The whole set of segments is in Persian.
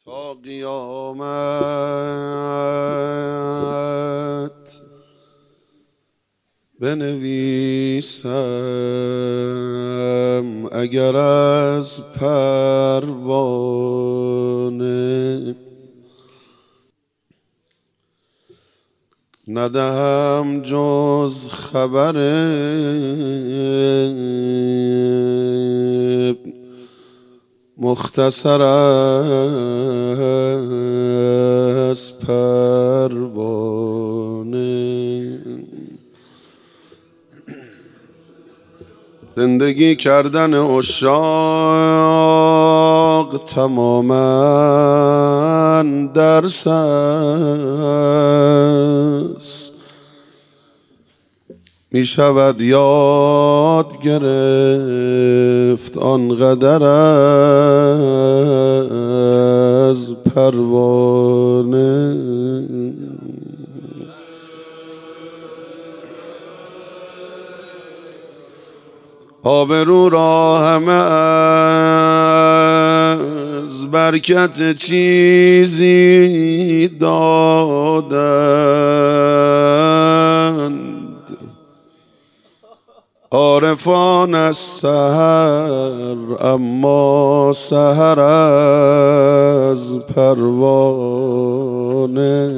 تا قیامت بنویسم اگر از پروانه ندهم جز خبر مختصر از پروانه. زندگی کردن عشاق تماماً درس است، می شود یاد گرفت آنقدر از پروانه. آبرو را همه از برکت چیزی دادند، عارفان از سحر اما سحر از پروانه.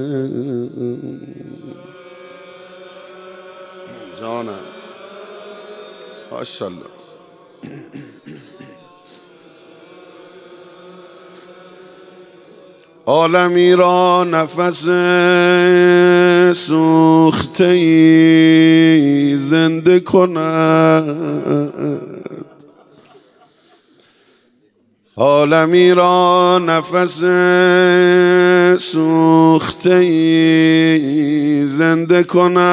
جانم ماشاءالله. عالمی را نفس سوخته‌ای زنده کند، عالمی را نفس سوخته‌ای زنده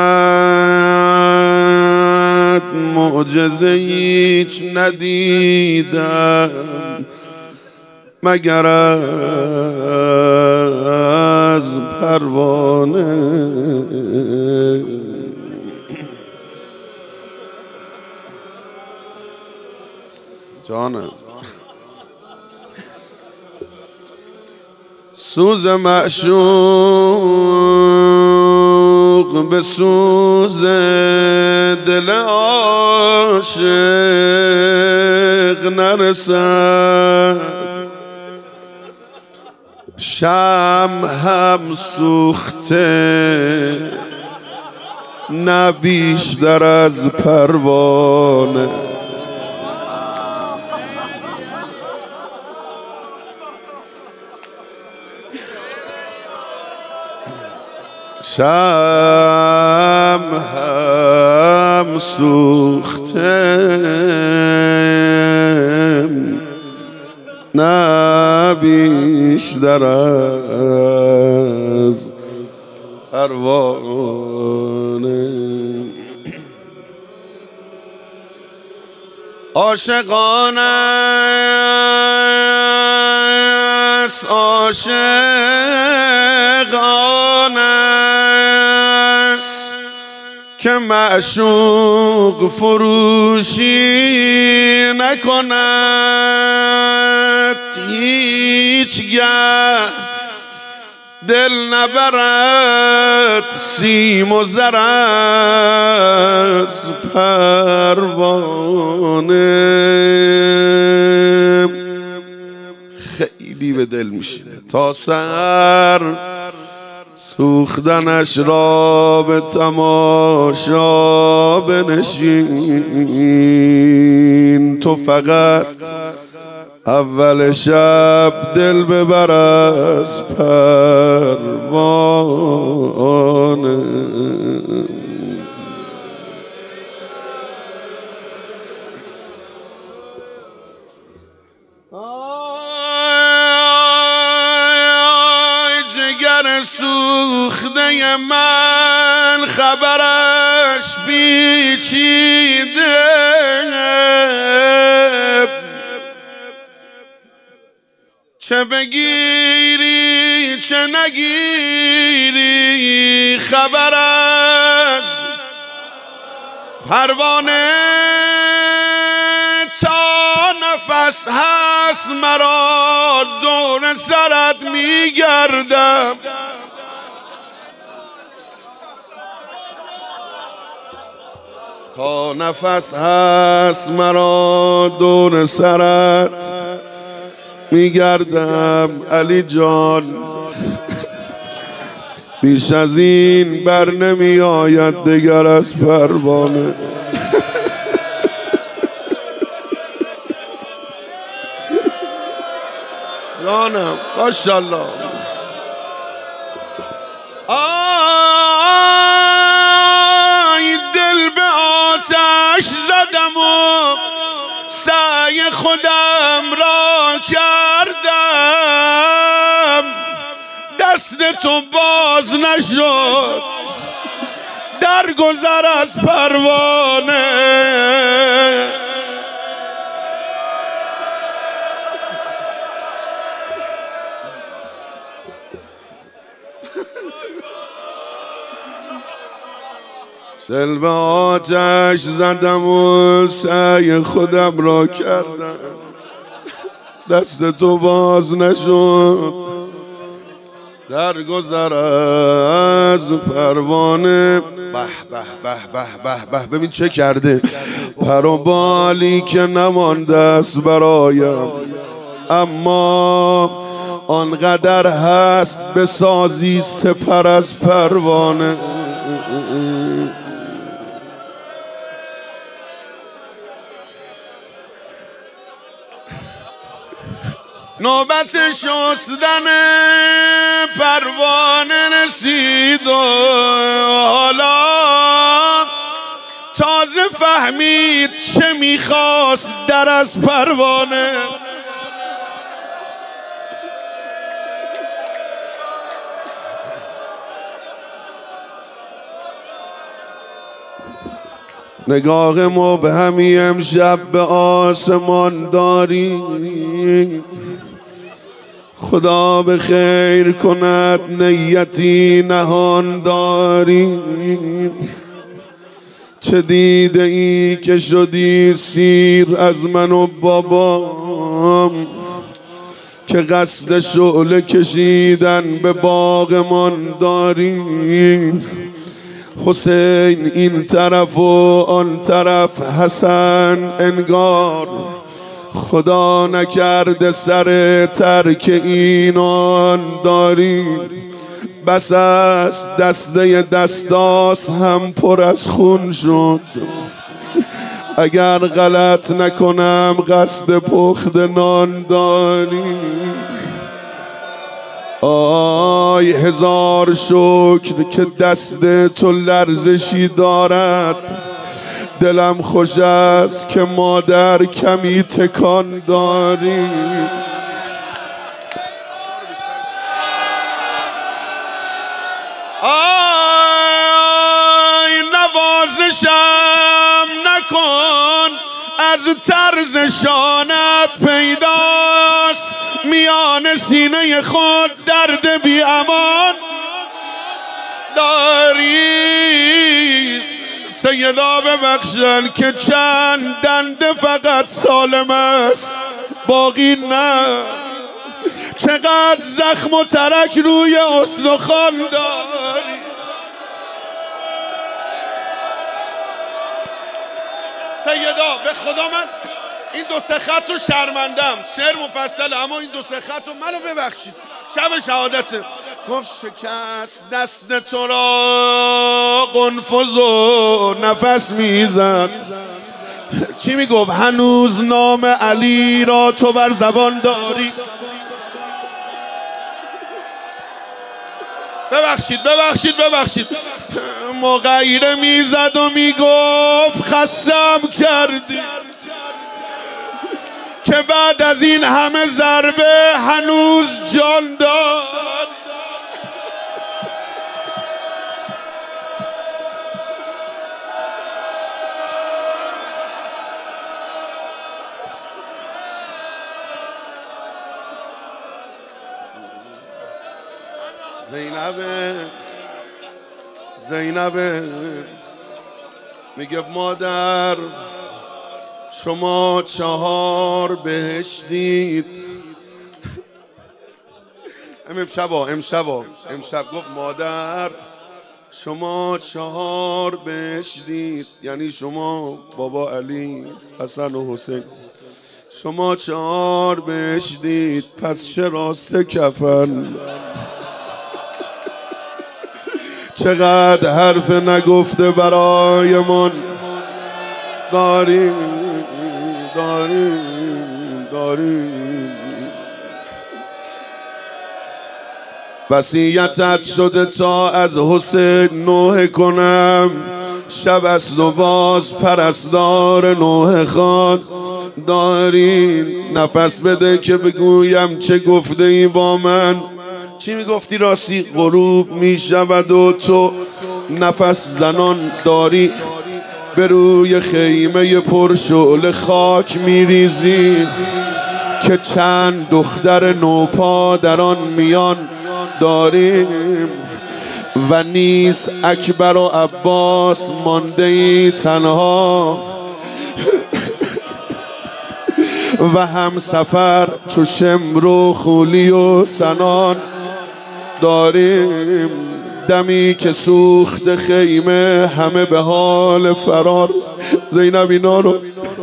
کند. معجزه هیچ ندیدم مگر از پروانه. جانم سوز معشوق به سوز دل عاشق نرسد، شمع هم سوخته نه بیشتر از پروانه. شمع هم سوخته نه بیشتر از پروانه. عاشقان است عاشقان است که معشوق فروشی نکند، هیچگه دل نبرد سیم و زر از پروانه. خیلی به دل میشینه تا سر سوختنش را به تماشا بنشین. تو فقط اول شب دل ببر از پروانه. جگر سوخته من خبرش پیچیده، چه بگیری چه نگیری خبر از پروانه. تا نفس نفس هست مرا دور سرت میگردم. تا نفس هست مرا دور سرت میگردم. علی جان بیش از این بر نمی آید دگر از پروانه. جانم ماشاءالله. آی دل به آتش زدم و سعی خودم را کردم، دست تو باز نشد در گذر از پروانه. دل به آتش زدم و سعی خودم را کردم، دست تو باز نشد در گذر از پروانه. به به به به به به، ببین چه کرده. پر و بالی که نمانده است برایم، اما آنقدر هست بسازی سپر از پروانه. نوبت شستن پروانه رسید و حالا تازه فهمید چه میخواست در از پروانه. نگاه مبهمی امشب به آسمان داری، خدا به خیر کند نیتی نهان داری. چه دیده ای که شدی سیر از من و بابام، که قصد شعله کشیدن به باغمان داری. حسین این طرف و آن طرف حسن انگار، خدا نکرده سر ترک اینان داری. بس است دسته دستاس هم پر از خون شد، اگر غلط نکنم قصد پخت نان داری. آی هزار شکر که دست تو لرزشی دارد، دلم خوش است که مادر کمی تکان داری. آی نوازشم نکن، از طرز شانت پیداست میان سینه خود درد بی امان داری. سیدا ببخشن که چند دنده فقط سالم است، باقی نه. چقدر زخم و ترک روی استخوان داری. سیدا به خدا من این دو سه خط رو شرمندم، شعر مفصله، اما این دو سه خط رو منو ببخشید. شب شهادته گفت شکست دست تو را قنفذ و نفس میزد. چی میگفت؟ هنوز نام علی را تو بر زبان داری. ببخشید ببخشید ببخشید. مغیره میزد و میگفت خستم کردی، که بعد از این همه ضربه هنوز جان داد. زینب میگه مادر شما 4 بهشتید. امشب گفت مادر شما 4 بهشتید، یعنی شما بابا علی، حسن و حسین، شما 4 بهشتید، پس چرا 3 کفن؟ چقدر حرف نگفته برایمان داریم. وصیتت شده تا از حسین نوحه کنم، شب است و باز پرستار نوحه خان دارین. نفس بده که بگویم چه گفته ای با من. چی میگفتی راستی؟ غروب میشود و تو نفس زنان داری، به روی خیمه پرشعله خاک میریزی که چند دختر نوپا در آن میان داریم و نیست اکبر و عباس مانده ای تنها و هم سفر چو شمر و خولی و سنان داریم. دمی که سوخت خیمه همه به حال فرار. زینب اینا رو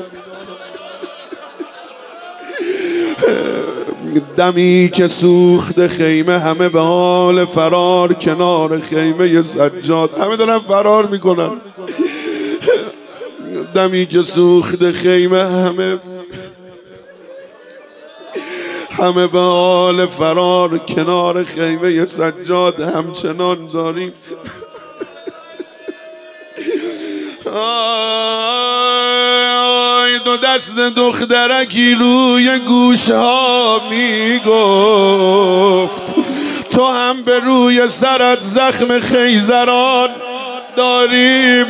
دمی که سوخت خیمه همه به حال فرار، کنار خیمه سجاد همه دارن فرار میکنن. دمی که سوخت خیمه همه به حال فرار، کنار خیمه سجاد همچنان داریم. آی دو دست دخترکی روی گوش ها میگفت تو هم به روی سرت زخم خیزران داریم.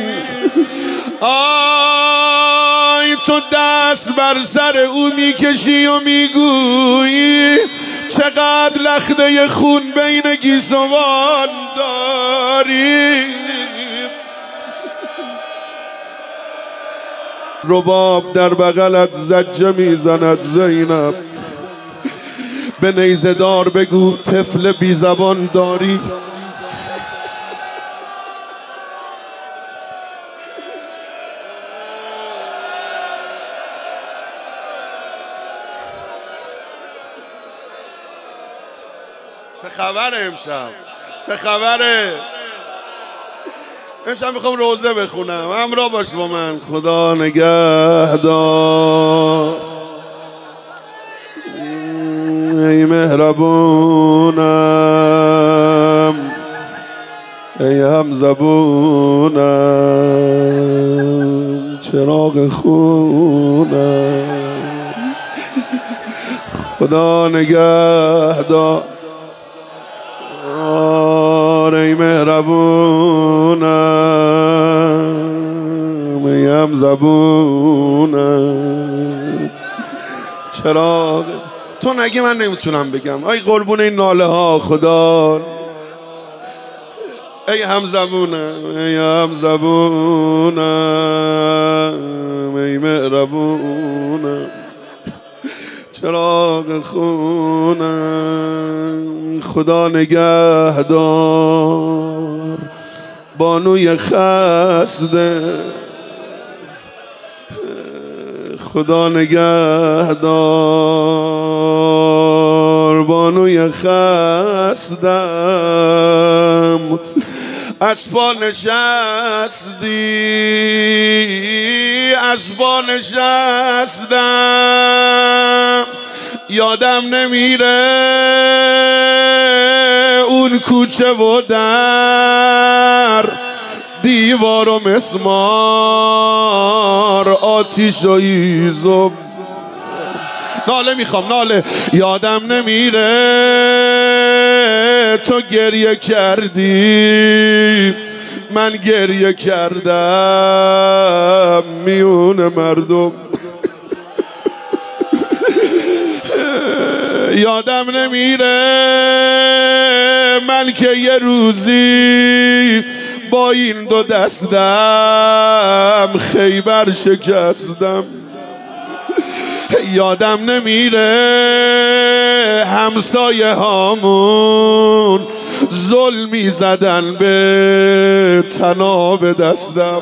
آی تو دست بر سر او میکشی و میگویی چقدر لخته خون بین گیسوان داری. رباب در بغلت زجه میزند زینب، به نیزه دار بگو طفل بی زبان داری. چه خبره امشب؟ چه خبره؟ امشب میخوام روزه بخونم، همراه باش با من. خدا نگهدار ای مهربونم، ای همزبونم، چراغ خونم. خدا نگهدار ای مهربونم، ای همزبونم، چراغ. تو نگی من نمیتونم بگم. ای قربون این ناله ها خدا. ای همزبونم، ای همزبونم، ای مهربونم، چراغ خونم. خدا نگهدار بانوی خسته، خدا نگهدار بانوی خستم. از پا نشستی، از پا نشستم، یادم نمیره اون کوچه و در، دیوار و مسمار، آتیش و هیزم. ناله میخوام، ناله. یادم نمیره تو گریه کردی، من گریه کردم میون مردم. یادم نمیره من که یه روزی با این دو دستم خیبر شکستم. یادم نمیره همسایه هامون ظلمی زدن به تناب دستم.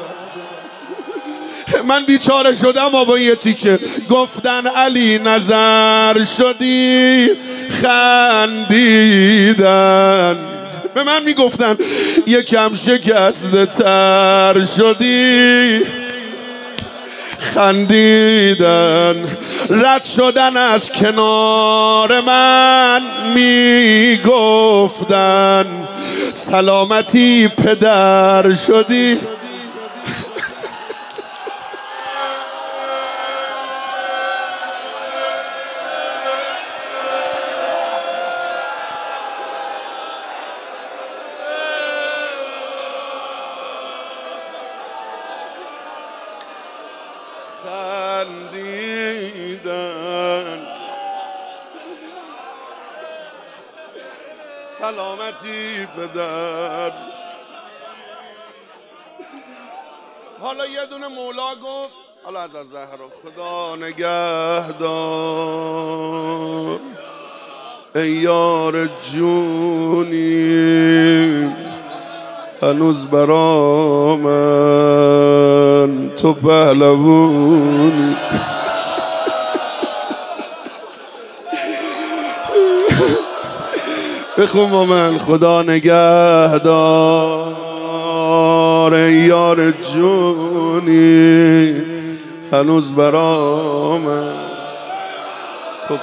من بیچاره شدم با یه تیکه. گفتن علی نظر شدی خندیدن. به من میگفتن یکم شکسته تر شدی خندیدن. رد شدن از کنار من میگفتن سلامتی پدر شدی. خندیدن سلامتی پدر. حالا یه دونه مولا گفت حالا از زهرا خدا نگهدار ای یار جونی هنوز برا من تو پهلوونی. بخون با من خدا نگهدار ای یار جونی هنوز برا من تو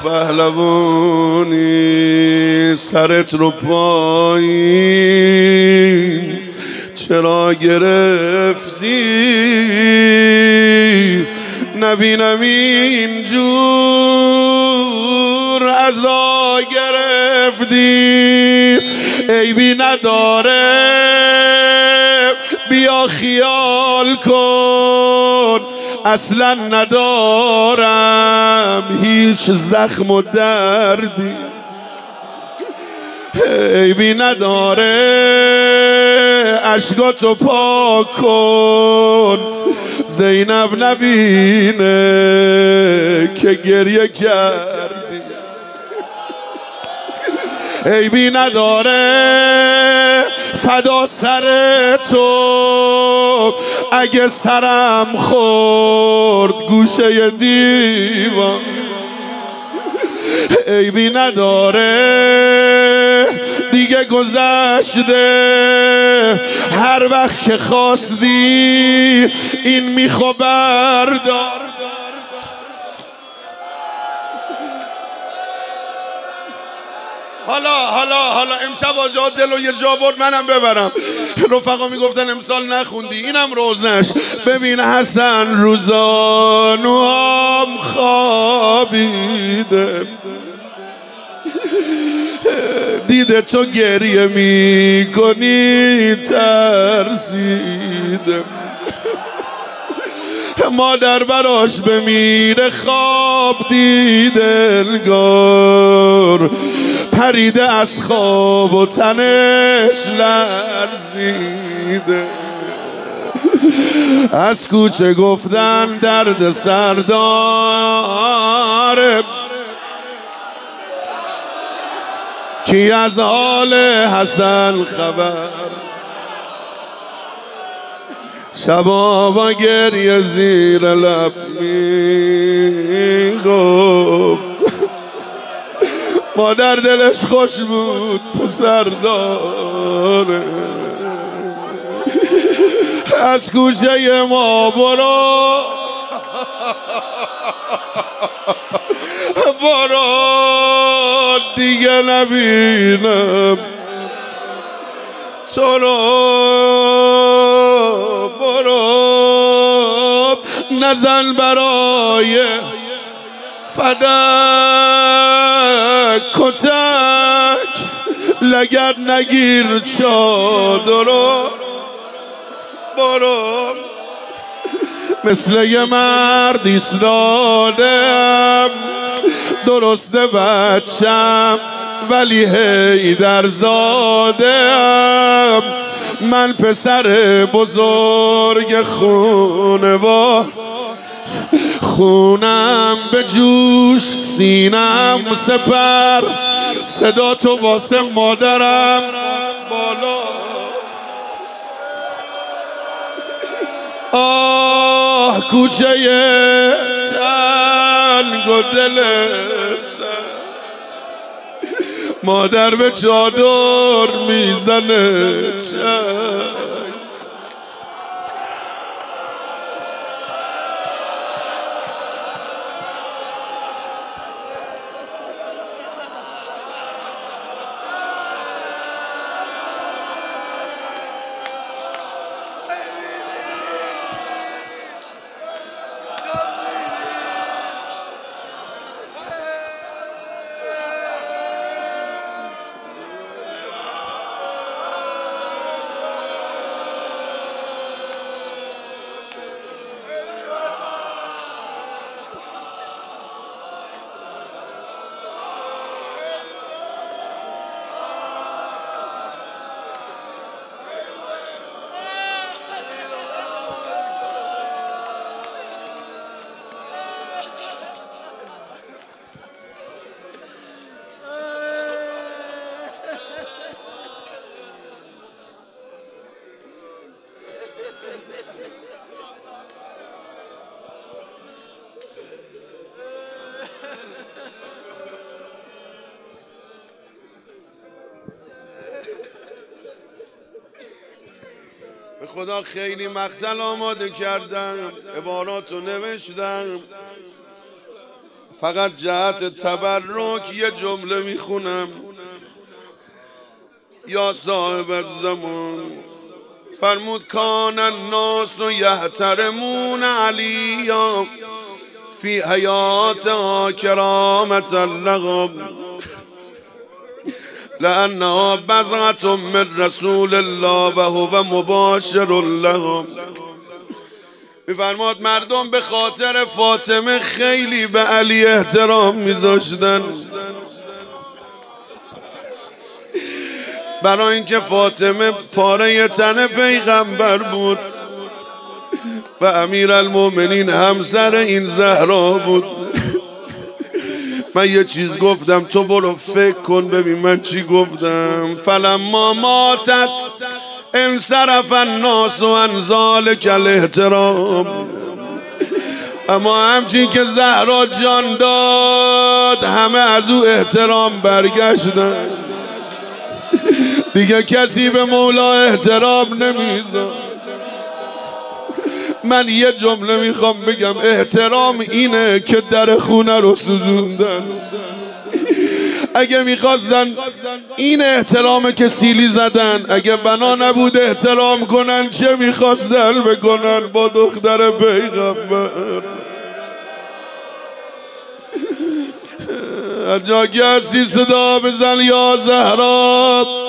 پهلوونی. سرت رو پایین چرا گرفتی نبینم اینجور عزا گرفتی. عیبی نداره بیا خیال کن اصلا ندارم هیچ زخم و دردی. عیبی نداره اشکاتو پاک کن زینب نبینه که گریه کردی. عیبی نداره فدا سر تو اگه سرم خورد گوشه دیوان. عیبی نداره دیگه گذشته هر وقت که خواستی این میخو بردار. حالا امشب آجا دل و یه جا برد منم ببرم. رفقا میگفتن امسال نخوندی اینم روزنش. ببین حسن روزانوام خوابیده دیده تو گریه میکنی ترسیده. مادر براش بمیره خواب دیده انگار پریده از خواب و تنش لرزیده. از کوچه گفتن درد سرداره کی از حال حسن خبر. شبا با گریه زیر لب میگفت مادر دلش خوش بود پسر داره. از کوچه ما برو دیگه نبینم تو رو. برو نزن برای فدک کتک لگد نگیر چادرو. برو مثل یه مرد ایستادم درسته بچم ولی حیدر زادم. من پسر بزرگ خونم به جوش سینم سپر صدا تو واسه مادرم بالا آه کوچه تنگ و دل مادر به چادر میزنه به خدا خیلی مغزل آماده کردم عباراتو نوشتم فقط جهت تبرک یه جمله میخونم یا صاحب الزمان فرمود کان الناس یحترمون علیا فی حیاتها کرامة اللقب لأنها بضعة من رسول الله و هو مباشر لهم. میفرماد مردم به خاطر فاطمه خیلی به علی احترام میذاشتن برای اینکه فاطمه پاره تن پیغمبر بود و امیرالمومنین همسر این زهرا بود. من یه چیز گفتم تو برو فکر کن ببین من چی گفتم. فلما ماتت انصرف الناس عن ذلک الاحترام. اما همچین که زهرا جان داد همه از او احترام برگشتن دیگه کسی به مولا احترام نمیذاره. من یه جمله میخوام بگم احترام اینه که در خونه رو سوزوندن. اگه میخواستن این احترامه که سیلی زدن، اگه بنا نبود احترام کنن چه میخواستن بکنن با دختر پیغمبر. هر جا که هستی صدا بزن یا زهرا